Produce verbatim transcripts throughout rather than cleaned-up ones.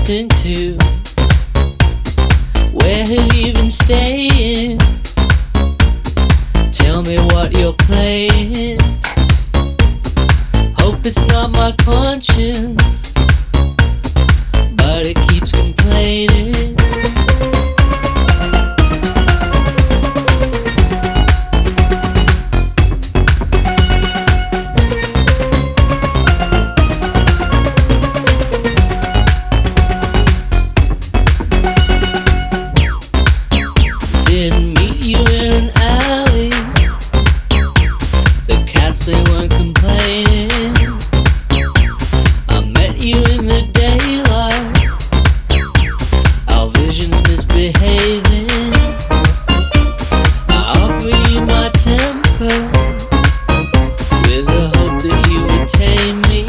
nothing to. Where have you been staying? Tell me what you're playing. Hope it's not my conscience, but it keeps complaining. Didn't meet you in an alley. The cats, they weren't complaining. I met you in the daylight. Our visions misbehaving. I offer you my temper with the hope that you would tame me.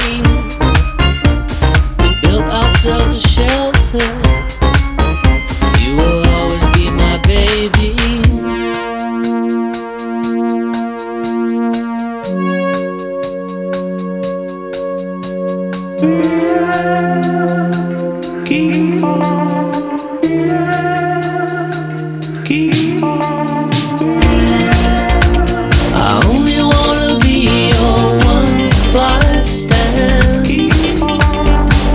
We built ourselves a shelter. You will always be my baby. Keep on, keep on. I only wanna be your one life stand. Keep on.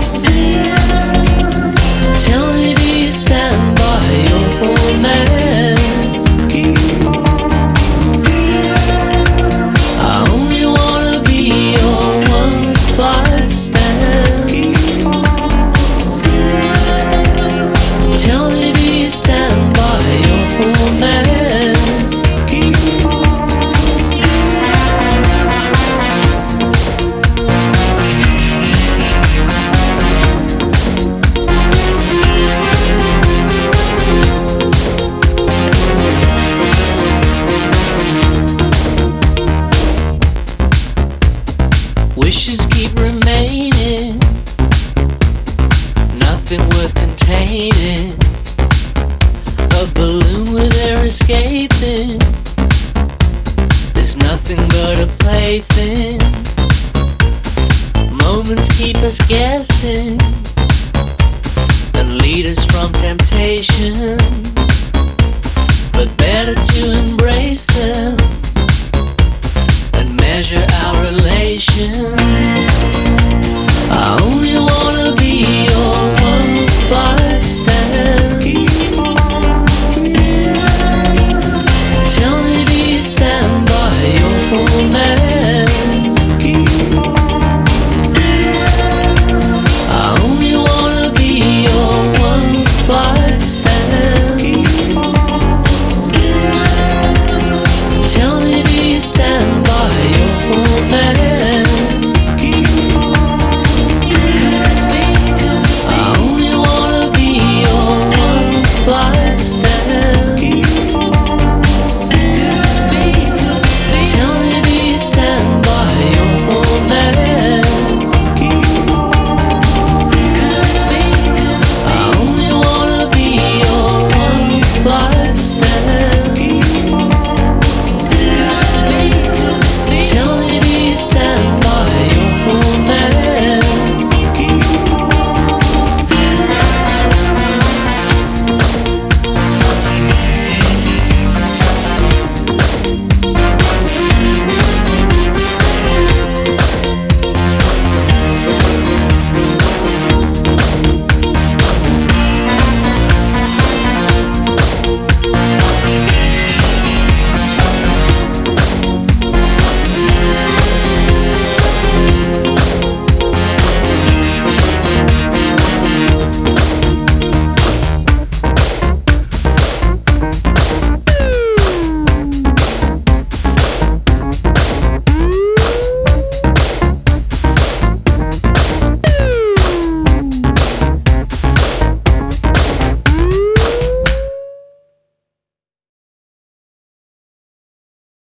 Tell me, do you stand by your old man? Keep on. I only wanna be your one life stand. Keep on. Tell me, do you stand by your old man? Keep on. Wishes keep remaining, nothing worth containing. A balloon with air escaping, there's nothing but a plaything. Moments keep us guessing and lead us from temptation, but better to embrace them and measure our relation.